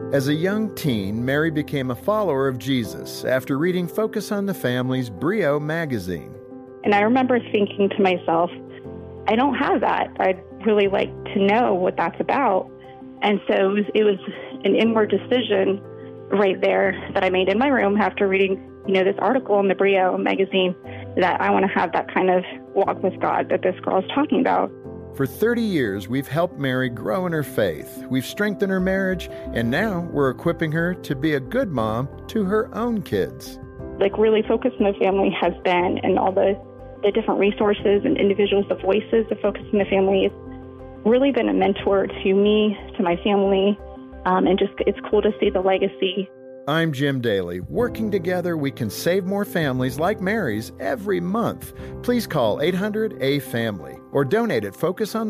As a young teen, Mary became a follower of Jesus after reading Focus on the Family's Brio magazine. And I remember thinking to myself, I don't have that. I'd really like to know what that's about. And so it was an inward decision right there that I made in my room after reading, this article in the Brio magazine, that I want to have that kind of walk with God that this girl is talking about. For 30 years, we've helped Mary grow in her faith. We've strengthened her marriage, and now we're equipping her to be a good mom to her own kids. Really Focus on the Family has been, and all the different resources and individuals, the voices of Focus on the Family, it's really been a mentor to me, to my family, and just it's cool to see the legacy. I'm Jim Daly. Working together, we can save more families like Mary's every month. Please call 800-A-FAMILY or donate at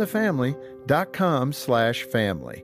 focusonthefamily.com/family.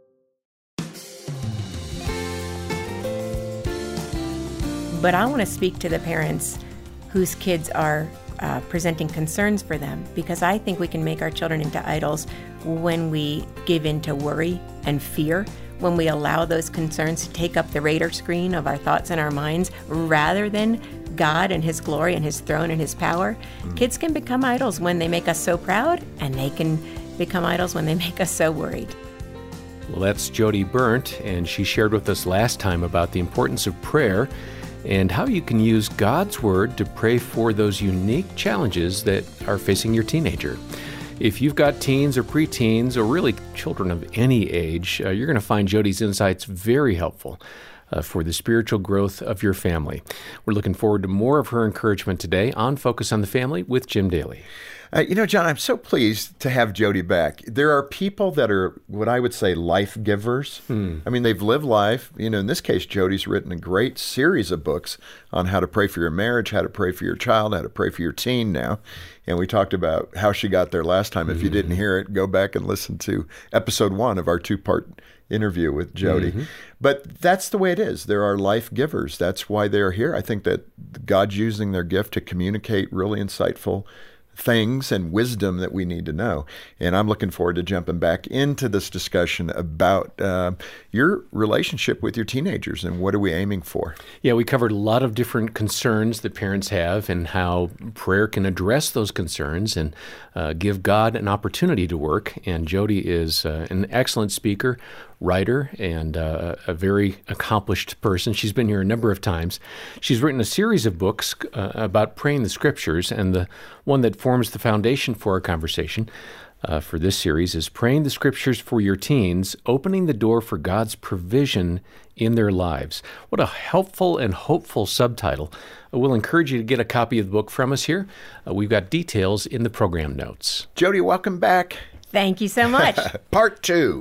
But I want to speak to the parents whose kids are presenting concerns for them, because I think we can make our children into idols when we give in to worry and fear, when we allow those concerns to take up the radar screen of our thoughts and our minds rather than God and His glory and His throne and His power. Kids can become idols when they make us so proud, and they can become idols when they make us so worried. Well, that's Jody Berndt, and she shared with us last time about the importance of prayer and how you can use God's Word to pray for those unique challenges that are facing your teenager. If you've got teens or preteens or really children of any age, you're going to find Jody's insights very helpful for the spiritual growth of your family. We're looking forward to more of her encouragement today on Focus on the Family with Jim Daly. John, I'm so pleased to have Jody back. There are people that are what I would say life givers. I mean, they've lived life. In this case, Jody's written a great series of books on how to pray for your marriage, how to pray for your child, how to pray for your teen now. And we talked about how she got there last time. If you didn't hear it, go back and listen to episode 1 of our 2-part interview with Jody. But that's the way it is. There are life givers. That's why they're here. I think that God's using their gift to communicate really insightful things and wisdom that we need to know. And I'm looking forward to jumping back into this discussion about your relationship with your teenagers and what are we aiming for. Yeah, we covered a lot of different concerns that parents have and how prayer can address those concerns and give God an opportunity to work. And Jody is an excellent speaker, writer, and a very accomplished person. She's been here a number of times. She's written a series of books about praying the Scriptures, and the one that forms the foundation for our conversation for this series is Praying the Scriptures for Your Teens, Opening the Door for God's Provision in Their Lives. What a helpful and hopeful subtitle. We'll encourage you to get a copy of the book from us here. We've got details in the program notes. Jody, welcome back. Thank you so much. Part two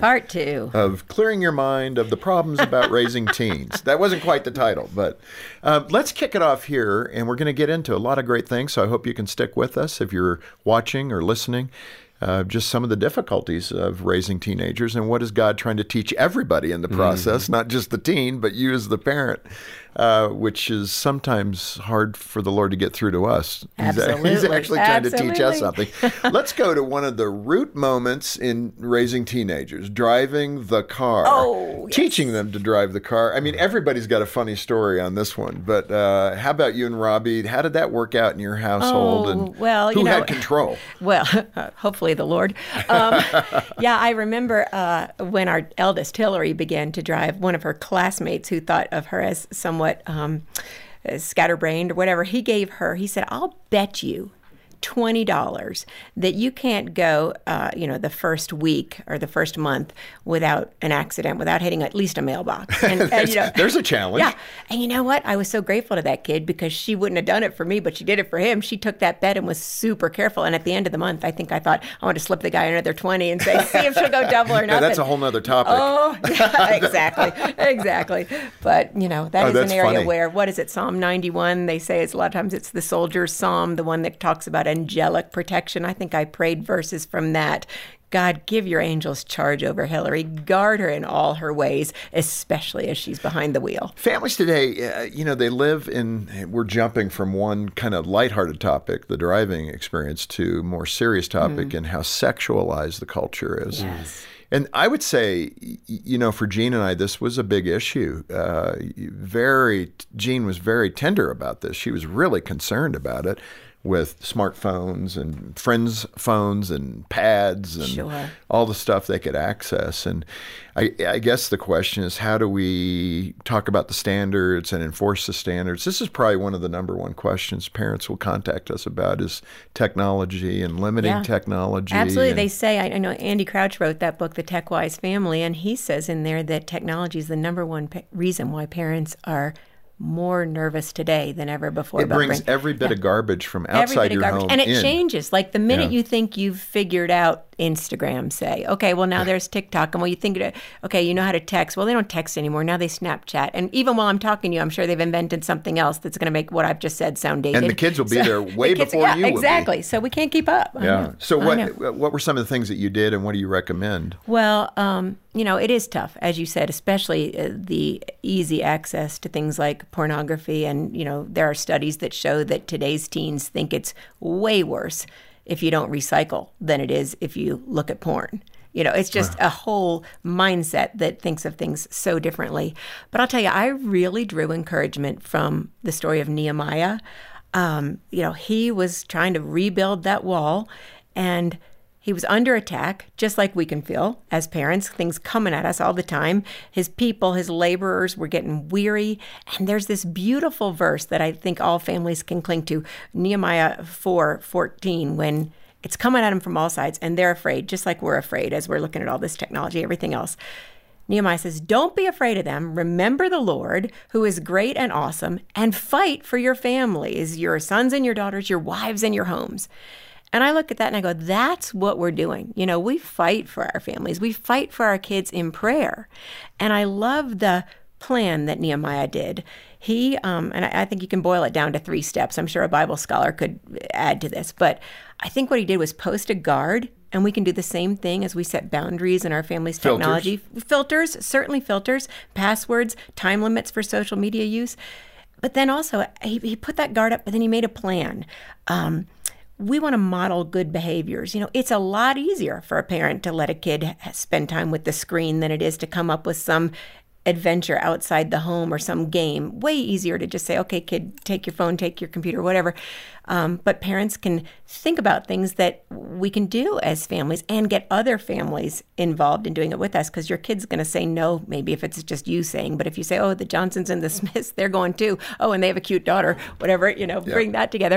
of Clearing Your Mind of the Problems About Raising Teens. That wasn't quite the title, but let's kick it off here, and we're going to get into a lot of great things, so I hope you can stick with us if you're watching or listening. Just some of the difficulties of raising teenagers, and what is God trying to teach everybody in the process, not just the teen, but you as the parent, which is sometimes hard for the Lord to get through to us. Absolutely. He's actually trying to teach us something. Let's go to one of the root moments in raising teenagers, driving the car. Oh, yes. Teaching them to drive the car. I mean, everybody's got a funny story on this one, but how about you and Robbie? How did that work out in your household? And who had control? Well, hopefully the Lord. Yeah, I remember when our eldest, Hillary, began to drive, one of her classmates who thought of her as somewhat scatterbrained or whatever, he said, I'll bet you $20 that you can't go, the first week or the first month without an accident, without hitting at least a mailbox. And, there's a challenge. Yeah. And you know what? I was so grateful to that kid because she wouldn't have done it for me, but she did it for him. She took that bet and was super careful. And at the end of the month, I thought, I want to slip the guy another 20 and say, see if she'll go double or nothing. That's a whole nother topic. Oh, yeah, exactly. But, that is an area funny. where, what is it, Psalm 91? They say a lot of times it's the soldier's psalm, the one that talks about angelic protection. I think I prayed verses from that. God, give your angels charge over Hillary. Guard her in all her ways, especially as she's behind the wheel. Families today, they live in, we're jumping from one kind of lighthearted topic, the driving experience, to more serious topic and how sexualized the culture is. Yes. And I would say, for Jean and I, this was a big issue. Jean was very tender about this. She was really concerned about it with smartphones and friends' phones and pads and all the stuff they could access. And I guess the question is, how do we talk about the standards and enforce the standards? This is probably one of the number one questions parents will contact us about, is technology and limiting technology. Absolutely. They say, I know Andy Crouch wrote that book, The Tech-Wise Family, and he says in there that technology is the number one reason why parents are more nervous today than ever before. It brings every bit of garbage from outside your home and it changes. Like the minute you think you've figured out Instagram, say, okay, well, now there's TikTok. And well, you think, okay, you know how to text. Well, they don't text anymore. Now they Snapchat. And even while I'm talking to you, I'm sure they've invented something else that's going to make what I've just said sound dated. And the kids will be there way before you will be. Exactly. So we can't keep up. Yeah. So what were some of the things that you did, and what do you recommend? Well, it is tough, as you said, especially the easy access to things like pornography. And, there are studies that show that today's teens think it's way worse if you don't recycle than it is if you look at porn. It's just a whole mindset that thinks of things so differently. But I'll tell you, I really drew encouragement from the story of Nehemiah. He was trying to rebuild that wall, and he was under attack, just like we can feel as parents, things coming at us all the time. His people, his laborers were getting weary. And there's this beautiful verse that I think all families can cling to, Nehemiah 4:14, when it's coming at them from all sides and they're afraid, just like we're afraid as we're looking at all this technology, everything else. Nehemiah says, don't be afraid of them. Remember the Lord, who is great and awesome, and fight for your families, your sons and your daughters, your wives and your homes. And I look at that and I go, that's what we're doing. We fight for our families. We fight for our kids in prayer. And I love the plan that Nehemiah did. He, and I think you can boil it down to 3 steps. I'm sure a Bible scholar could add to this. But I think what he did was post a guard. And we can do the same thing as we set boundaries in our family's technology. Filters, certainly filters, passwords, time limits for social media use. But then also, he put that guard up, but then he made a plan. We want to model good behaviors. It's a lot easier for a parent to let a kid spend time with the screen than it is to come up with some adventure outside the home or some game. Way easier to just say, okay, kid, take your phone, take your computer, whatever. But parents can think about things that we can do as families and get other families involved in doing it with us, because your kid's going to say no, maybe if it's just you saying. But if you say, oh, the Johnsons and the Smiths, they're going too. Oh, and they have a cute daughter, whatever, bring that together.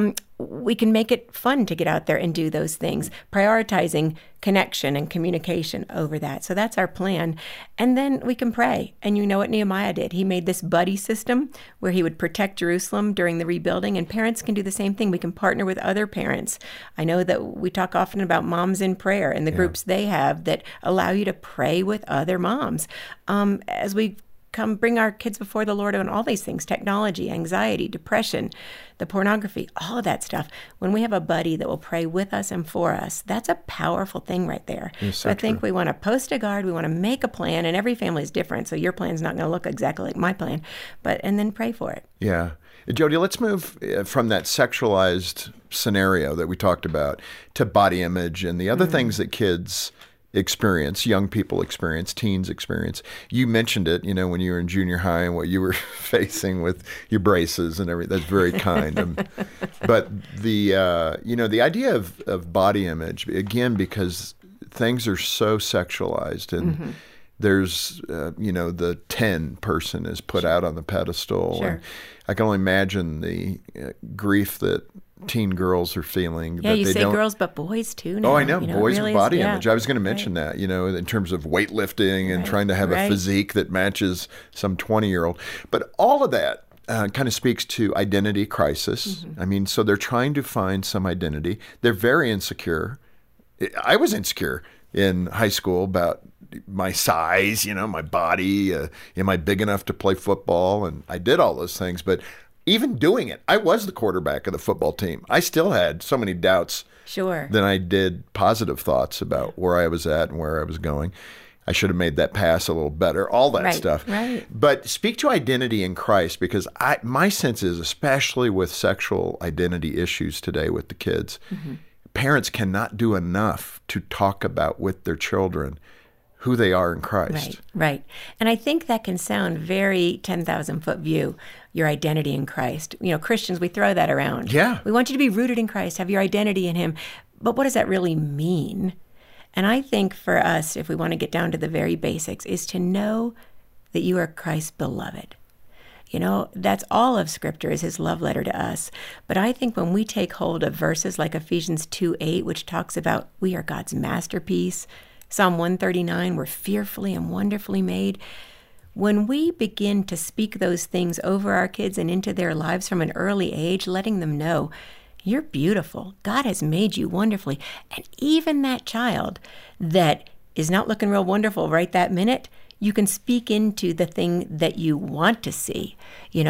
We can make it fun to get out there and do those things, prioritizing connection and communication over that. So that's our plan. And then we can pray. And you know what Nehemiah did? He made this buddy system where he would protect Jerusalem during the rebuilding, and parents can do the same thing. We can partner with other parents. I know that we talk often about Moms in Prayer and the groups they have that allow you to pray with other moms. As we come bring our kids before the Lord on all these things, technology, anxiety, depression, the pornography, all of that stuff. When we have a buddy that will pray with us and for us, that's a powerful thing right there. So I think we want to post a guard, we want to make a plan, and every family is different, so your plan's not going to look exactly like my plan, and then pray for it. Yeah. Jody, let's move from that sexualized scenario that we talked about to body image and the other things that kids experience, young people experience, teens experience. You mentioned it, when you were in junior high and what you were facing with your braces and everything. That's very kind. But the idea of body image, again, because things are so sexualized and there's, the 10 person is put out on the pedestal. Sure. And I can only imagine the grief that teen girls are feeling. Yeah, you say girls, but boys too now. Oh, I know. Boys with body image. I was going to mention that, in terms of weightlifting and trying to have a physique that matches some 20-year-old. But all of that kind of speaks to identity crisis. I mean, so they're trying to find some identity. They're very insecure. I was insecure in high school about my size, my body. Am I big enough to play football? And I did all those things. But even doing it, I was the quarterback of the football team. I still had so many doubts than I did positive thoughts about where I was at and where I was going. I should have made that pass a little better, all that stuff. Right. But speak to identity in Christ, because my sense is, especially with sexual identity issues today with the kids, parents cannot do enough to talk about with their children who they are in Christ. Right, right. And I think that can sound very 10,000-foot view, your identity in Christ. Christians, we throw that around. Yeah. We want you to be rooted in Christ, have your identity in him. But what does that really mean? And I think for us, if we want to get down to the very basics, is to know that you are Christ's beloved. That's all of Scripture, is his love letter to us. But I think when we take hold of verses like Ephesians 2:8, which talks about we are God's masterpiece, Psalm 139, we're fearfully and wonderfully made. When we begin to speak those things over our kids and into their lives from an early age, letting them know, you're beautiful. God has made you wonderfully. And even that child that is not looking real wonderful right that minute, you can speak into the thing that you want to see.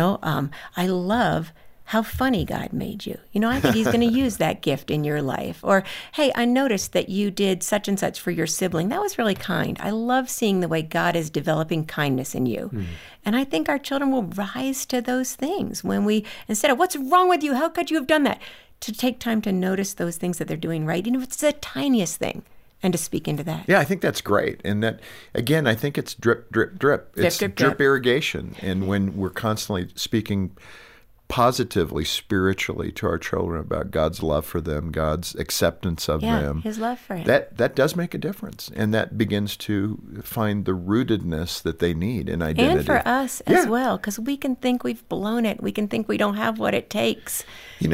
I love how funny God made you. I think he's going to use that gift in your life. Or, hey, I noticed that you did such and such for your sibling. That was really kind. I love seeing the way God is developing kindness in you. And I think our children will rise to those things when we, instead of, what's wrong with you? How could you have done that? To take time to notice those things that they're doing right, even if it's the tiniest thing, and to speak into that. Yeah, I think that's great. And that, again, I think it's drip, drip, drip. It's drip irrigation. And when we're constantly speaking positively, spiritually to our children about God's love for them, God's acceptance of them. His love for him. That does make a difference. And that begins to find the rootedness that they need in identity. And for us as well, because we can think we've blown it. We can think we don't have what it takes. In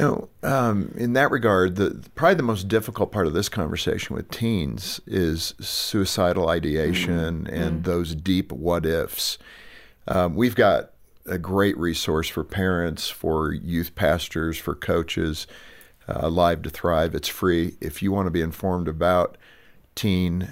that regard, probably the most difficult part of this conversation with teens is suicidal ideation and those deep what-ifs. We've got a great resource for parents, for youth pastors, for coaches, Live to Thrive. It's free. If you want to be informed about teen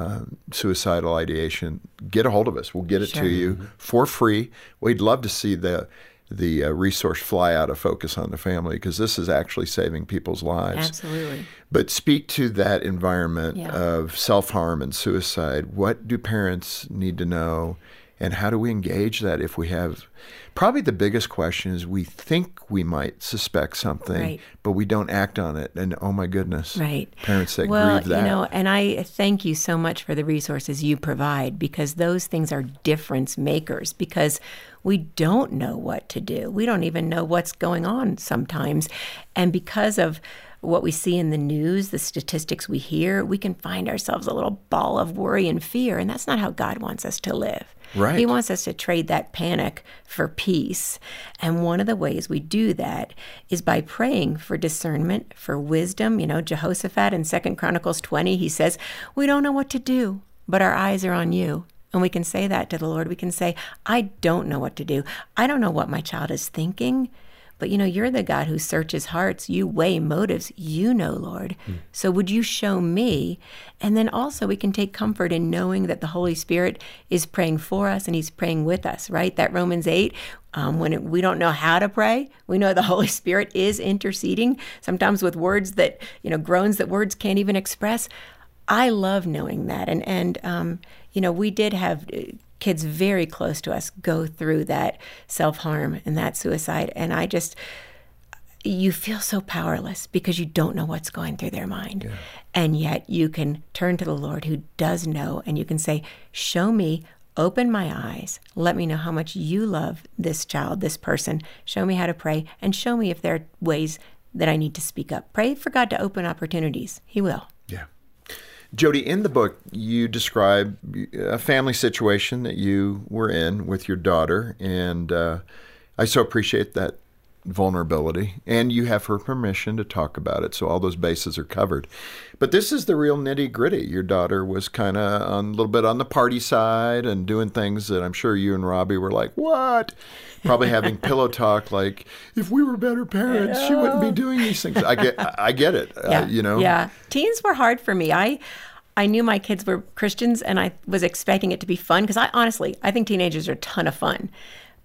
suicidal ideation, get a hold of us. We'll get it to you for free. We'd love to see the resource fly out of Focus on the Family, because this is actually saving people's lives. Absolutely. But speak to that environment of self-harm and suicide. What do parents need to know? And how do we engage that if we have? Probably the biggest question is we think we might suspect something, but we don't act on it. And oh my goodness, parents that grieve that. And I thank you so much for the resources you provide, because those things are difference makers, because we don't know what to do. We don't even know what's going on sometimes. And because of what we see in the news, the statistics we hear, we can find ourselves a little ball of worry and fear. And that's not how God wants us to live. Right. He wants us to trade that panic for peace. And one of the ways we do that is by praying for discernment, for wisdom. Jehoshaphat in 2 Chronicles 20, he says, we don't know what to do, but our eyes are on you. And we can say that to the Lord. We can say, I don't know what to do. I don't know what my child is thinking. But, you're the God who searches hearts. You weigh motives. You know, Lord. So would you show me? And then also we can take comfort in knowing that the Holy Spirit is praying for us and he's praying with us, right? That Romans 8, when we don't know how to pray, we know the Holy Spirit is interceding, sometimes with words that, groans that words can't even express. I love knowing that. And we did have kids very close to us go through that self-harm and that suicide. And you feel so powerless because you don't know what's going through their mind. Yeah. And yet you can turn to the Lord who does know, and you can say, show me, open my eyes, let me know how much you love this child, this person. Show me how to pray, and show me if there are ways that I need to speak up. Pray for God to open opportunities. He will. Yeah. Jody, in the book, you describe a family situation that you were in with your daughter, and I so appreciate that vulnerability, and you have her permission to talk about it, so all those bases are covered. But this is the real nitty-gritty. Your daughter was kind of a little bit on the party side and doing things that I'm sure you and Robbie were like, what? Probably having pillow talk like, if we were better parents, she wouldn't be doing these things. I get it, Yeah, teens were hard for me. I knew my kids were Christians, and I was expecting it to be fun, because I think teenagers are a ton of fun.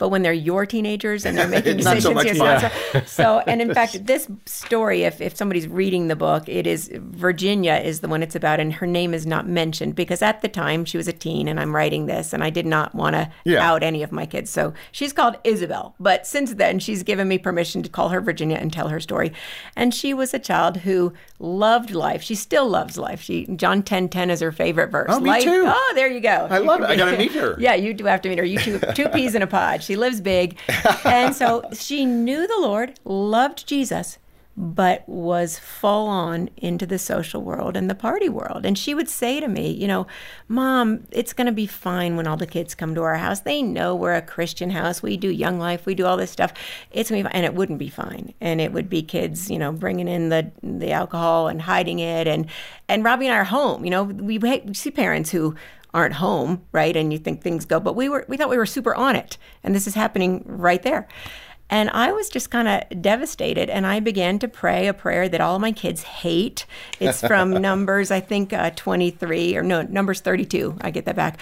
But when they're your teenagers and they're making Not so decisions much yourself. So, and in fact, this story, if somebody's reading the book, it is Virginia is the one it's about, and her name is not mentioned because at the time she was a teen and I'm writing this and I did not want to out any of my kids. So she's called Isabel. But since then, she's given me permission to call her Virginia and tell her story. And she was a child who loved life. She still loves life. John 10:10 is her favorite verse. Oh, me life, too. Oh, there you go. I love it. I got to meet her. Yeah, you do have to meet her. You two peas in a pod. She lives big. And so she knew the Lord, loved Jesus, but was full on into the social world and the party world. And she would say to me, Mom, it's going to be fine when all the kids come to our house. They know we're a Christian house. We do Young Life. We do all this stuff. It's going to be fine. And it wouldn't be fine. And it would be kids, bringing in the alcohol and hiding it. And Robbie and I are home. We see parents who aren't home, right? And you think things go, but we thought we were super on it. And this is happening right there. And I was just kind of devastated, and I began to pray a prayer that all of my kids hate. It's from Numbers, I think 23, or no, Numbers 32. I get that back.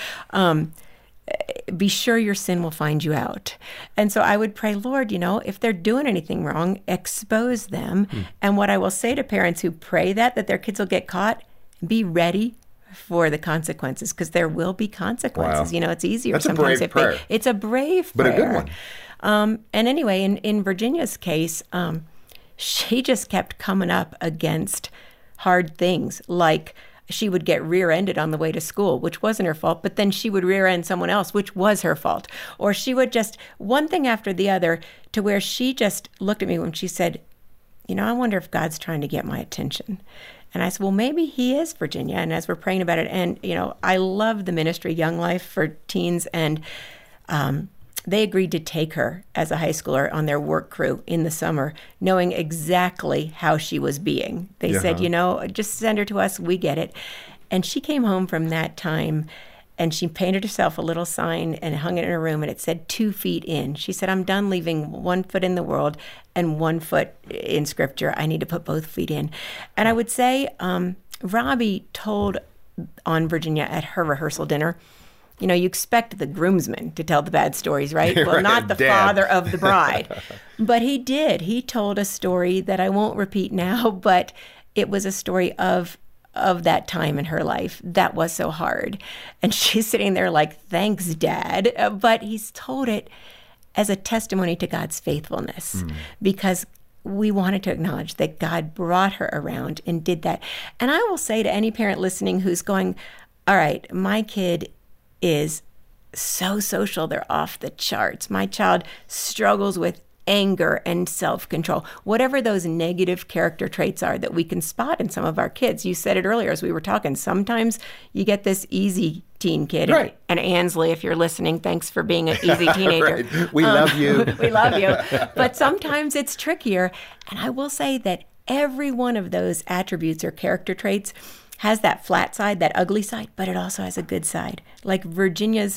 Be sure your sin will find you out. And so I would pray, Lord, if they're doing anything wrong, expose them. And what I will say to parents who pray that their kids will get caught, be ready for the consequences, because there will be consequences. Wow. It's easier That's sometimes. a brave prayer. It's a brave but prayer. But a good one. And anyway, in Virginia's case, she just kept coming up against hard things, like she would get rear-ended on the way to school, which wasn't her fault, but then she would rear-end someone else, which was her fault. Or she would just, one thing after the other, to where she just looked at me when she said, I wonder if God's trying to get my attention. And I said, well, maybe he is, Virginia. And as we're praying about it, and, I love the ministry Young Life for teens, and they agreed to take her as a high schooler on their work crew in the summer, knowing exactly how she was being. They said, just send her to us. We get it. And she came home from that time, and she painted herself a little sign and hung it in her room, and it said 2 feet in. She said, I'm done leaving 1 foot in the world and 1 foot in Scripture. I need to put both feet in. And I would say Robbie told on Virginia at her rehearsal dinner, you expect the groomsman to tell the bad stories, right? Well, right, not the Dad. father of the bride. But he did. He told a story that I won't repeat now, but it was a story of that time in her life that was so hard. And she's sitting there like, thanks, Dad. But he's told it as a testimony to God's faithfulness, because we wanted to acknowledge that God brought her around and did that. And I will say to any parent listening who's going, all right, my kid is so social, they're off the charts. My child struggles with anger and self-control, whatever those negative character traits are that we can spot in some of our kids. You said it earlier as we were talking. Sometimes you get this easy teen kid. Right. And Ansley, if you're listening, thanks for being an easy teenager. Right. We love you. We love you. But sometimes it's trickier. And I will say that every one of those attributes or character traits has that flat side, that ugly side, but it also has a good side. Like Virginia's,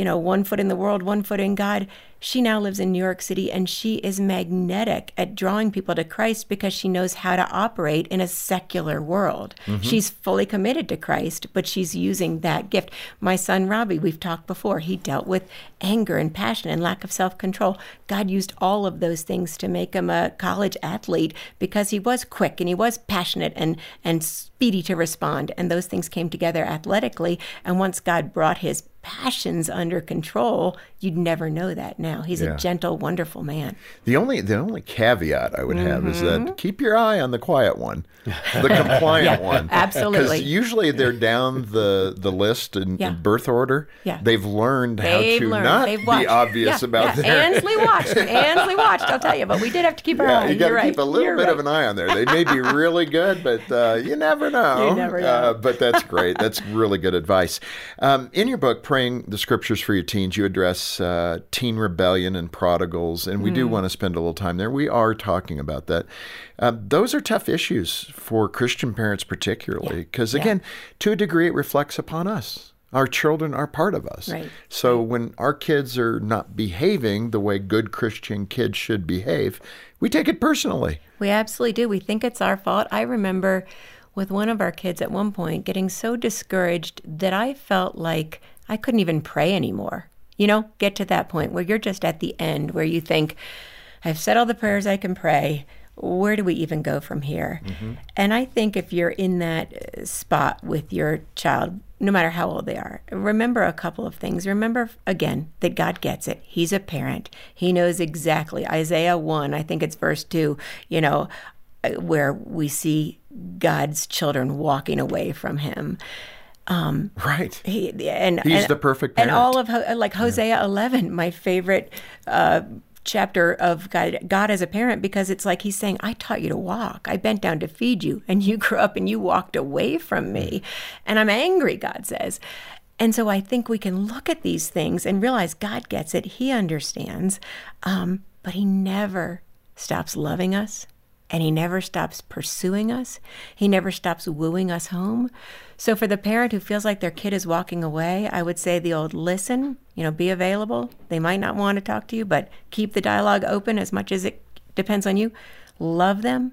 1 foot in the world, 1 foot in God. She now lives in New York City, and she is magnetic at drawing people to Christ because she knows how to operate in a secular world. Mm-hmm. She's fully committed to Christ, but she's using that gift. My son, Robbie, we've talked before, he dealt with anger and passion and lack of self-control. God used all of those things to make him a college athlete because he was quick and he was passionate and speedy to respond. And those things came together athletically. And once God brought his passions under control, you'd never know that now. He's a gentle, wonderful man. The only caveat I would have is that keep your eye on the quiet one, the compliant one. Absolutely. Because usually they're down the list in birth order. Yeah. They've learned how to not be obvious about their... Ansley watched, I'll tell you. But we did have to keep our eye. You got to keep a little You're bit of an eye on there. They may be really good, but you never know. You never know. But that's great. That's really good advice. In your book, Praying the Scriptures for Your Teens, you address teen rebellion and prodigals, and we do want to spend a little time there. We are talking about that. Those are tough issues for Christian parents particularly, because again, to a degree, it reflects upon us. Our children are part of us. Right. So when our kids are not behaving the way good Christian kids should behave, we take it personally. We absolutely do. We think it's our fault. I remember with one of our kids at one point getting so discouraged that I felt like I couldn't even pray anymore. Get to that point where you're just at the end, where you think, I've said all the prayers I can pray. Where do we even go from here? Mm-hmm. And I think if you're in that spot with your child, no matter how old they are, remember a couple of things. Remember, again, that God gets it. He's a parent. He knows exactly. Isaiah 1, I think it's verse 2, where we see God's children walking away from him. Right. He's the perfect parent. And all of, Hosea 11, my favorite chapter of God as a parent, because it's like he's saying, I taught you to walk. I bent down to feed you, and you grew up and you walked away from me. And I'm angry, God says. And so I think we can look at these things and realize God gets it. He understands. But he never stops loving us. And he never stops pursuing us. He never stops wooing us home. So for the parent who feels like their kid is walking away, I would say the old listen, be available. They might not want to talk to you, but keep the dialogue open as much as it depends on you. Love them,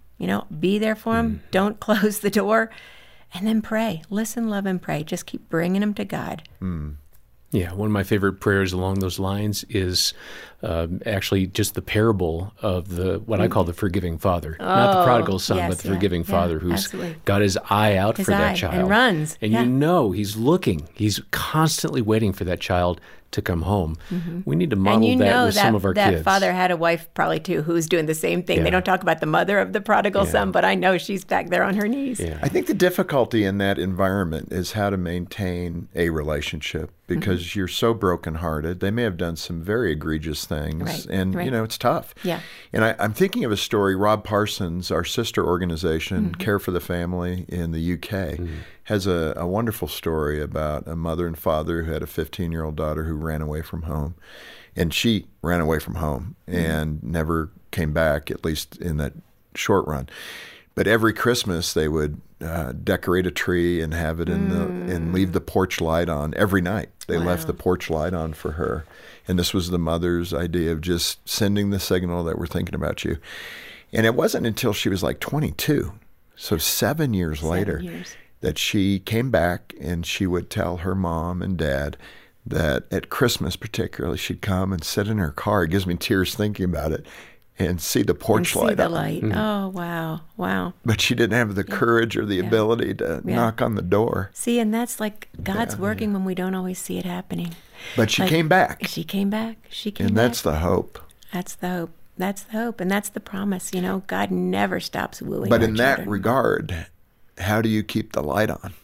be there for them. Don't close the door. And then pray. Listen, love, and pray. Just keep bringing them to God. Yeah, one of my favorite prayers along those lines is actually just the parable of what I call the forgiving father. Not the prodigal son, but the forgiving father who's got his eye out for that child. And runs. And he's looking. He's constantly waiting for that child to come home. Mm-hmm. We need to model that with some of our kids. That father had a wife probably too who's doing the same thing. Yeah. They don't talk about the mother of the prodigal son, but I know she's back there on her knees. Yeah. I think the difficulty in that environment is how to maintain a relationship, because you're so brokenhearted. They may have done some very egregious things, and it's tough. Yeah. And I'm thinking of a story. Rob Parsons, our sister organization, Care for the Family in the UK, has a wonderful story about a mother and father who had a 15-year-old daughter who ran away from home. And she ran away from home and never came back, at least in that short run. But every Christmas they would decorate a tree and have it and leave the porch light on every night. They left the porch light on for her. And this was the mother's idea of just sending the signal that we're thinking about you. And it wasn't until she was like 22, so 7 years later, that she came back, and she would tell her mom and dad that at Christmas particularly, she'd come and sit in her car. It gives me tears thinking about it. And see the porch light on. Oh, wow. But she didn't have the courage or the ability to knock on the door. See, and that's like God's working when we don't always see it happening. But she came back. She came back. And that's the hope. That's the hope. That's the hope. And that's the promise. God never stops wooing But our in children. that regard, how do you keep the light on?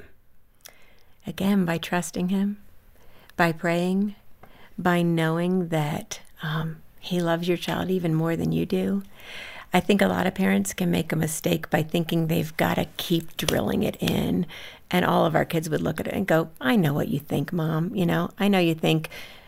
Again, by trusting him, by praying, by knowing that he loves your child even more than you do. I think a lot of parents can make a mistake by thinking they've got to keep drilling it in. And all of our kids would look at it and go, I know what you think, Mom. I know you think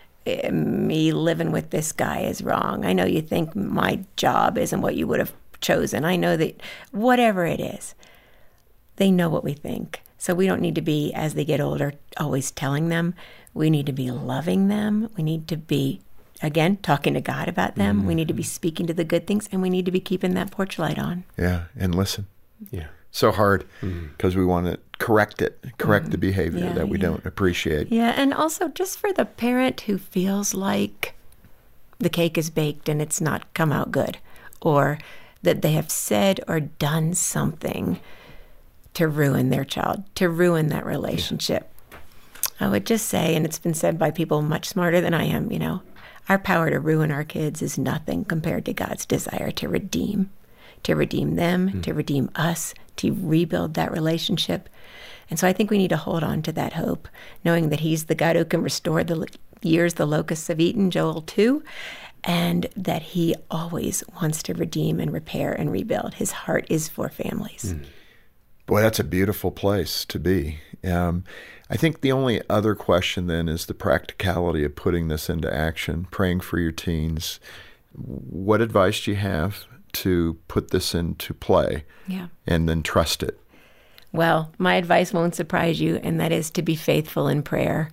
me living with this guy is wrong. I know you think my job isn't what you would have chosen. I know that whatever it is, they know what we think. So we don't need to be, as they get older, always telling them. We need to be loving them. We need to be, again, talking to God about them. We need to be speaking to the good things, and we need to be keeping that porch light on. Yeah, and listen. Yeah. So hard, because we want to correct the behavior that we don't appreciate. Yeah, and also just for the parent who feels like the cake is baked and it's not come out good, or that they have said or done something to ruin their child, to ruin that relationship. I would just say, and it's been said by people much smarter than I am, our power to ruin our kids is nothing compared to God's desire to redeem them, to redeem us, to rebuild that relationship. And so I think we need to hold on to that hope, knowing that he's the God who can restore the years the locusts have eaten, Joel 2, and that he always wants to redeem and repair and rebuild. His heart is for families. Boy, that's a beautiful place to be. I think the only other question then is the practicality of putting this into action, praying for your teens. What advice do you have to put this into play and then trust it? Well, my advice won't surprise you, and that is to be faithful in prayer.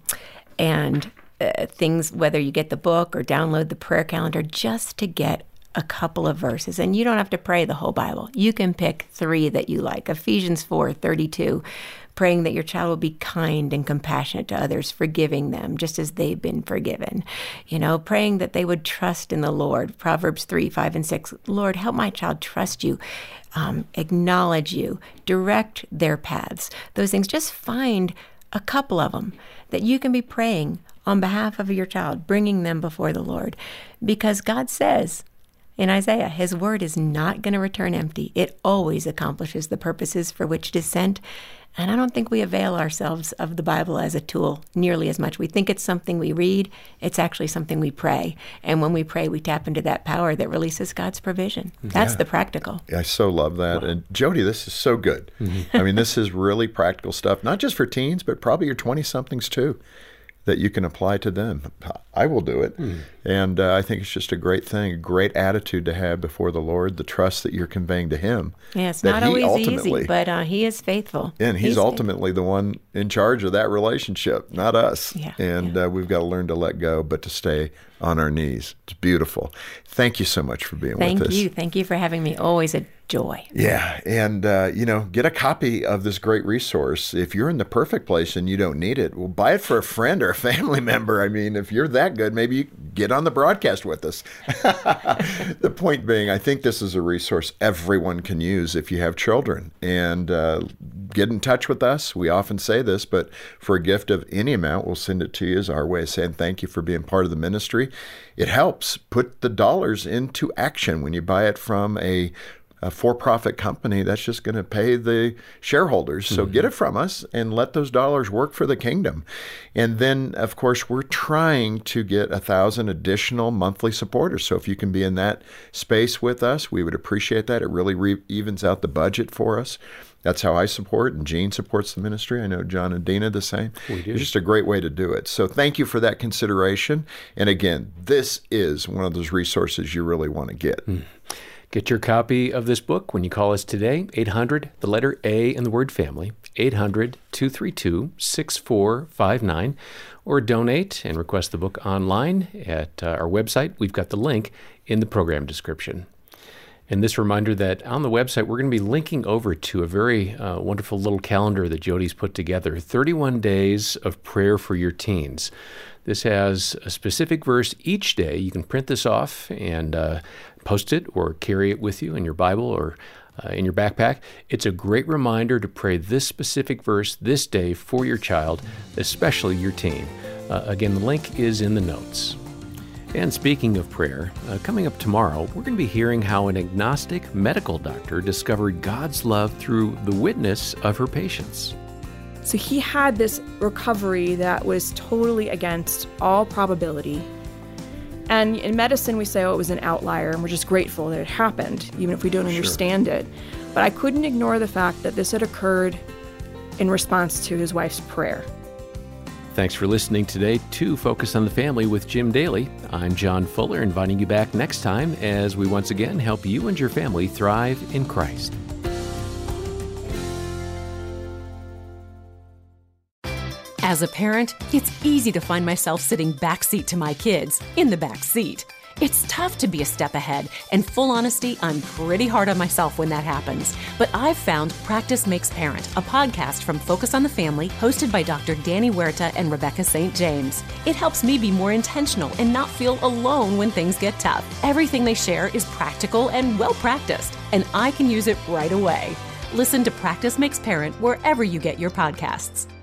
Things, whether you get the book or download the prayer calendar, just to get a couple of verses, and you don't have to pray the whole Bible. You can pick 3 that you like. Ephesians 4:32, praying that your child will be kind and compassionate to others, forgiving them just as they've been forgiven. Praying that they would trust in the Lord. Proverbs 3:5-6. Lord, help my child trust you, acknowledge you, direct their paths. Those things, just find a couple of them that you can be praying on behalf of your child, bringing them before the Lord. Because God says in Isaiah, his word is not going to return empty. It always accomplishes the purposes for which it is sent. And I don't think we avail ourselves of the Bible as a tool nearly as much. We think it's something we read. It's actually something we pray. And when we pray, we tap into that power that releases God's provision. That's the practical. I so love that. Wow. And Jody, this is so good. I mean, this is really practical stuff, not just for teens, but probably your 20-somethings too, that you can apply to them. I will do it. And I think it's just a great thing, a great attitude to have before the Lord, the trust that you're conveying to him. Yeah, it's not always easy, but he is faithful. And he's ultimately the one in charge of that relationship, not us. Yeah, and we've got to learn to let go, but to stay on our knees. It's beautiful. Thank you so much for being with us. Thank you. Thank you for having me. Always a joy. Yeah. And, get a copy of this great resource. If you're in the perfect place and you don't need it, well, buy it for a friend or a family member. I mean, if you're that good, maybe you get on the broadcast with us. The point being, I think this is a resource everyone can use if you have children. And get in touch with us. We often say this, but for a gift of any amount, we'll send it to you as our way of saying thank you for being part of the ministry. It helps put the dollars into action when you buy it from a for-profit company. That's just going to pay the shareholders. So get it from us and let those dollars work for the kingdom. And then, of course, we're trying to get 1,000 additional monthly supporters. So if you can be in that space with us, we would appreciate that. It really evens out the budget for us. That's how I support, and Gene supports the ministry. I know John and Dina the same. We do. It's just a great way to do it. So thank you for that consideration. And again, this is one of those resources you really want to get. Get your copy of this book when you call us today, 800, the letter A and the word family, 800-232-6459, or donate and request the book online at our website. We've got the link in the program description. And this reminder that on the website, we're going to be linking over to a very wonderful little calendar that Jody's put together, 31 days of prayer for your teens. This has a specific verse each day. You can print this off and post it or carry it with you in your Bible or in your backpack. It's a great reminder to pray this specific verse this day for your child, especially your teen. Again, the link is in the notes. And speaking of prayer, coming up tomorrow, we're going to be hearing how an agnostic medical doctor discovered God's love through the witness of her patients. So he had this recovery that was totally against all probability. And in medicine, we say, oh, it was an outlier, and we're just grateful that it happened, even if we don't understand it. But I couldn't ignore the fact that this had occurred in response to his wife's prayer. Thanks for listening today to Focus on the Family with Jim Daly. I'm John Fuller, inviting you back next time as we once again help you and your family thrive in Christ. As a parent, it's easy to find myself sitting backseat to my kids, in the back seat. It's tough to be a step ahead, and full honesty, I'm pretty hard on myself when that happens. But I've found Practice Makes Parent, a podcast from Focus on the Family, hosted by Dr. Danny Huerta and Rebecca St. James. It helps me be more intentional and not feel alone when things get tough. Everything they share is practical and well-practiced, and I can use it right away. Listen to Practice Makes Parent wherever you get your podcasts.